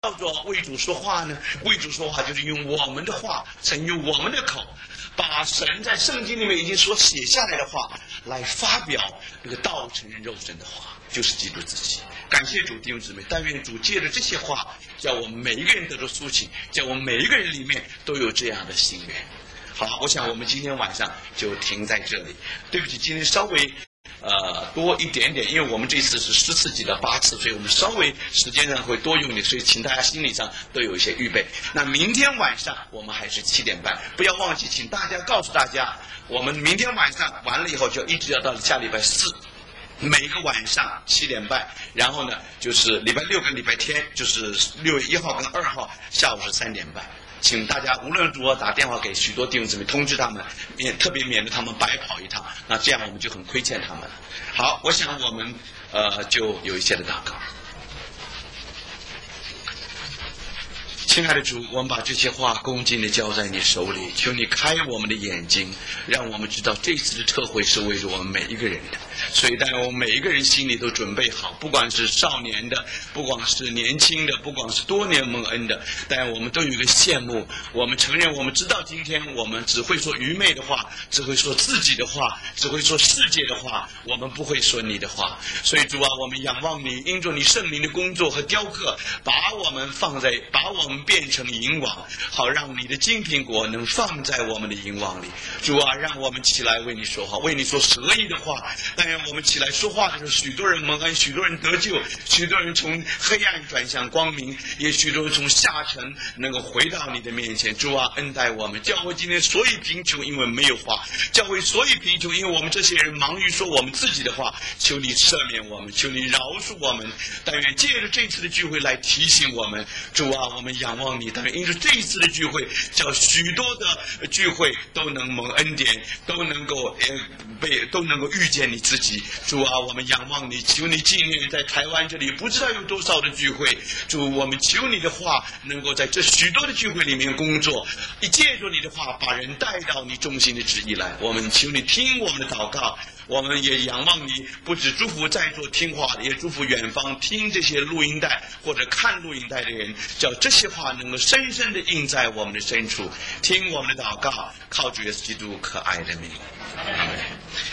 叫做为主说话呢？为主说话就是用我们的话，乘用我们的口，把神在圣经里面已经所写下来的话来发表这个道成肉身的话，就是基督自己。感谢主，弟兄姊妹，但愿主借着这些话，叫我们每一个人得到苏醒，叫我们每一个人里面都有这样的心愿。好，我想我们今天晚上就停在这里。对不起，今天稍微多一点点，因为我们这次是10次挤到8次，所以我们稍微时间上会多用点，所以请大家心理上都有一些预备。那明天晚上我们还是7点半，不要忘记，请大家告诉大家，我们明天晚上完了以后就一直要到下礼拜4。每个晚上7点半，然后呢就是礼拜6跟礼拜天，就是6月1号跟2号下午是3点半。请大家无论如何打电话给许多弟兄姊妹，通知他们，特别免得他们白跑一趟，那这样我们就很亏欠他们了。好，我想我们就有一些的祷告。亲爱的主，我们把这些话恭敬地交在你手里，求你开我们的眼睛，让我们知道这次的特会是为了我们每一个人的。所以但愿我们每一个人心里都准备好，不管是少年的，不管是年轻的，不管是多年蒙恩的，但我们都有一个羡慕，我们承认我们知道今天我们只会说愚昧的话，只会说自己的话，只会说世界的话，我们不会说你的话。所以主啊，我们仰望你，因着你圣灵的工作和雕刻，把我们变成银网，好让你的金苹果能放在我们的银网里。主啊，让我们起来为你说话，为你说合意的话。但愿我们起来说话的时候，许多人蒙恩，许多人得救，许多人从黑暗转向光明，也许多人从下沉能够回到你的面前。主啊，恩待我们，教会今天所以贫穷，因为没有话；教会所以贫穷，因为我们这些人忙于说我们自己的话。求你赦免我们，求你饶恕我们。但愿借着这次的聚会来提醒我们，主啊，我们仰望你。但愿因着这一次的聚会，叫许多的聚会都能蒙恩典，都能够遇见你自己。主啊，我们仰望你，求你纪念在台湾这里不知道有多少的聚会。主，我们求你的话能够在这许多的聚会里面工作，借助你的话把人带到你中心的旨意来。我们求你听我们的祷告，我们也仰望你，不只祝福在座听话的，也祝福远方听这些录音带或者看录音带的人，叫这些话能够深深地印在我们的深处。听我们的祷告，靠主耶稣基督可爱的名，阿们。